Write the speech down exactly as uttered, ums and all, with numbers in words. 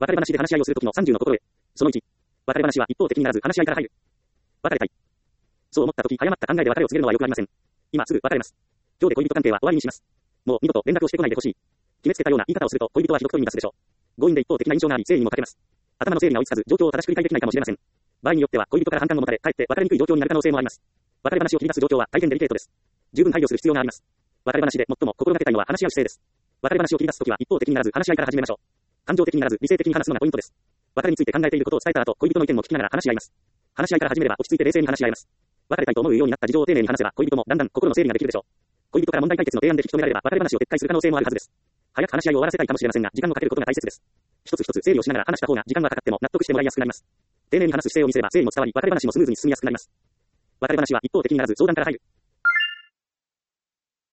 別れ話で話し合いをするときのさんじゅうの心得。そのいち。別れ話は一方的にならず話し合いから入る。別れたい。そう思ったとき、誤った考えで別れを告げるのは良くありません。今すぐ別れます。今日で恋人関係は終わりにします。もう二度と連絡をしてこないでほしい。決めつけたような言い方をすると恋人はひどくと言い出すでしょう。強引で一方的な印象があり、整理にも欠けます。頭の整理が追いつかず、状況を正しく理解できないかもしれません。場合によっては恋人から反感を持たれ、かえって別れにくい状況になる可能性もあります。別れ話を切り出す状況は大変デリケートです。十分配慮する必要があります。別れ話で最も心がけたいのは話し合う姿勢です。別れ話を切り出すときは一方的にならず話し合いから始めましょう。感情的にならず理性的に話すのがポイントです。別れについて考えていることを伝えた後、恋人の意見も聞きながら話し合います。話し合いから始めれば落ち着いて冷静に話し合います。別れたいと思うようになった事情を丁寧に話せば恋人もだんだん心の整理ができるでしょう。恋人から問題解決の提案で引き止められれば別れ話を撤回する可能性もあるはずです。早く話し合いを終わらせたいかもしれませんが、時間をかけることが大切です。一つ一つ整理をしながら話した方が時間がかかっても納得してもらいやすくなります。丁寧に話す姿勢を見せれば整理も伝わり、別れ話もスムーズに進みやすくなります。別れ話は一方的にならず相談から入る。